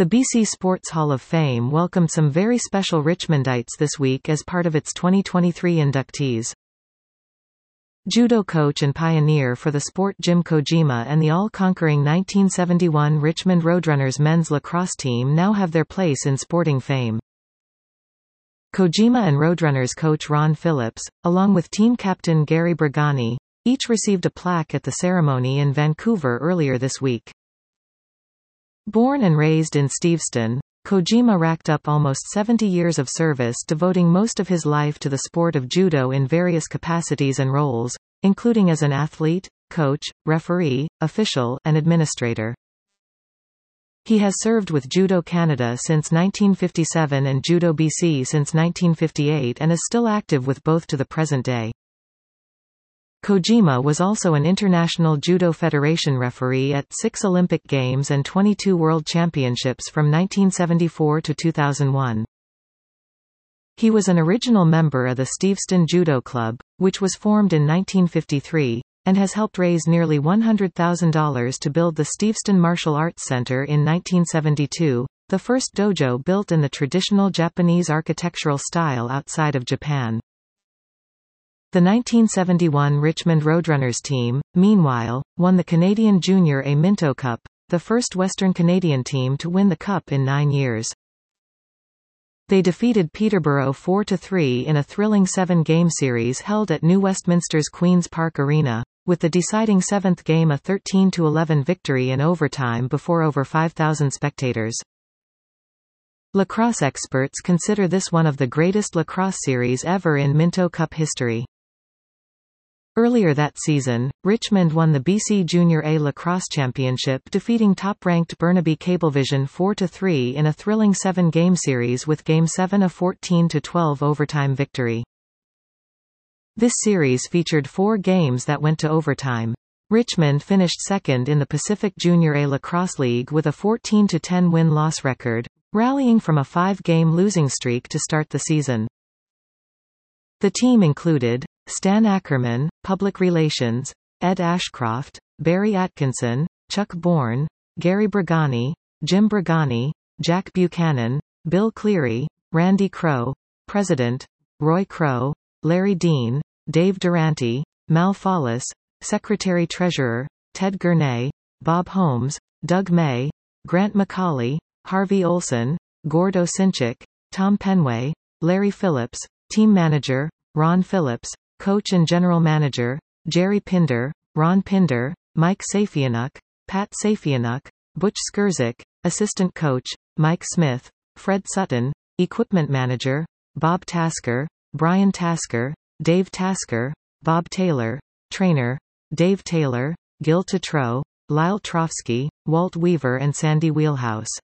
The BC Sports Hall of Fame welcomed some very special Richmondites this week as part of its 2023 inductees. Judo coach and pioneer for the sport Jim Kojima and the all-conquering 1971 Richmond Roadrunners men's lacrosse team now have their place in sporting fame. Kojima and Roadrunners coach Ron Phillips, along with team captain Gary Brigani, each received a plaque at the ceremony in Vancouver earlier this week. Born and raised in Steveston, Kojima racked up almost 70 years of service, devoting most of his life to the sport of judo in various capacities and roles, including as an athlete, coach, referee, official, and administrator. He has served with Judo Canada since 1957 and Judo BC since 1958 and is still active with both to the present day. Kojima was also an International Judo Federation referee at 6 Olympic Games and 22 World Championships from 1974 to 2001. He was an original member of the Steveston Judo Club, which was formed in 1953, and has helped raise nearly $100,000 to build the Steveston Martial Arts Center in 1972, the first dojo built in the traditional Japanese architectural style outside of Japan. The 1971 Richmond Roadrunners team, meanwhile, won the Canadian Junior A Minto Cup, the first Western Canadian team to win the cup in 9 years. They defeated Peterborough 4-3 in a thrilling 7-game series held at New Westminster's Queen's Park Arena, with the deciding 7th game a 13-11 victory in overtime before over 5,000 spectators. Lacrosse experts consider this one of the greatest lacrosse series ever in Minto Cup history. Earlier that season, Richmond won the BC Junior A Lacrosse Championship, defeating top-ranked Burnaby Cablevision 4-3 in a thrilling 7-game series with Game 7 a 14-12 overtime victory. This series featured 4 games that went to overtime. Richmond finished second in the Pacific Junior A Lacrosse League with a 14-10 win-loss record, rallying from a 5-game losing streak to start the season. The team included Stan Ackerman, Public Relations, Ed Ashcroft, Barry Atkinson, Chuck Bourne, Gary Brigani, Jim Brigani, Jack Buchanan, Bill Cleary, Randy Crow, President, Roy Crow, Larry Dean, Dave Durante, Mal Follis, Secretary-Treasurer, Ted Gurney, Bob Holmes, Doug May, Grant McCauley, Harvey Olson, Gord Osinchik, Tom Penway, Larry Phillips, Team Manager, Ron Phillips, Coach and General Manager, Jerry Pinder, Ron Pinder, Mike Safianuk, Pat Safianuk, Butch Skurzik, Assistant Coach, Mike Smith, Fred Sutton, Equipment Manager, Bob Tasker, Brian Tasker, Dave Tasker, Bob Taylor, Trainer, Dave Taylor, Gil Tatreau, Lyle Trofsky, Walt Weaver and Sandy Wheelhouse.